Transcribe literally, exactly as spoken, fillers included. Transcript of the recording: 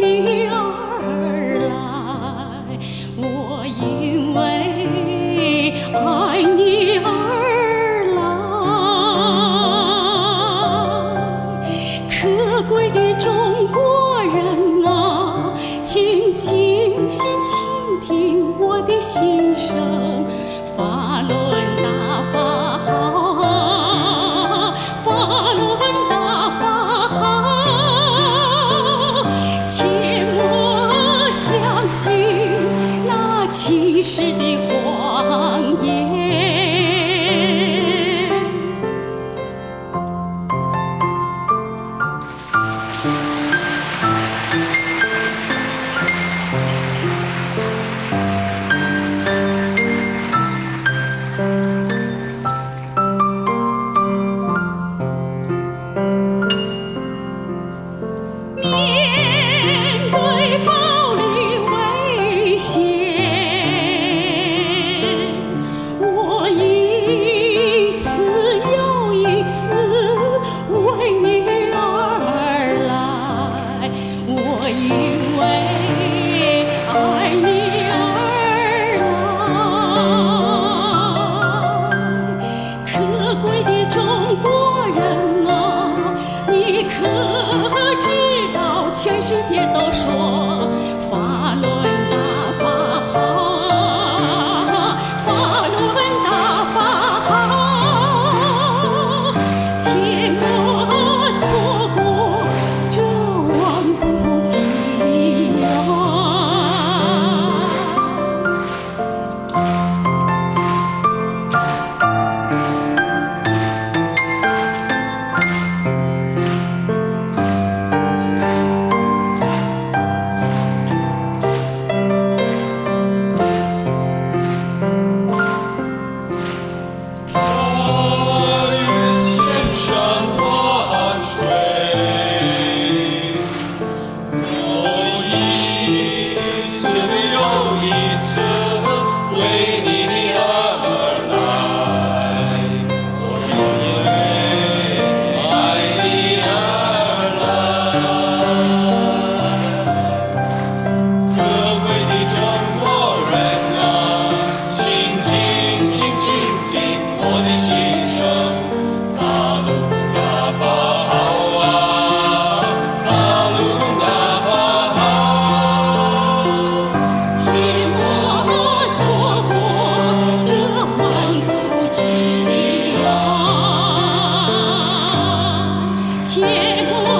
你而来，我因为爱你而来。可贵的中国人啊，请静心倾听我的心声，法轮大法好，法轮大法好，切莫相信那欺世的谎言。面对暴力危险，我一次又一次为你而来，我因为爱你而来。可贵的中国人啊，你可知道全世界都说法轮大法好，法轮大法好，切莫错过这万古机缘。切莫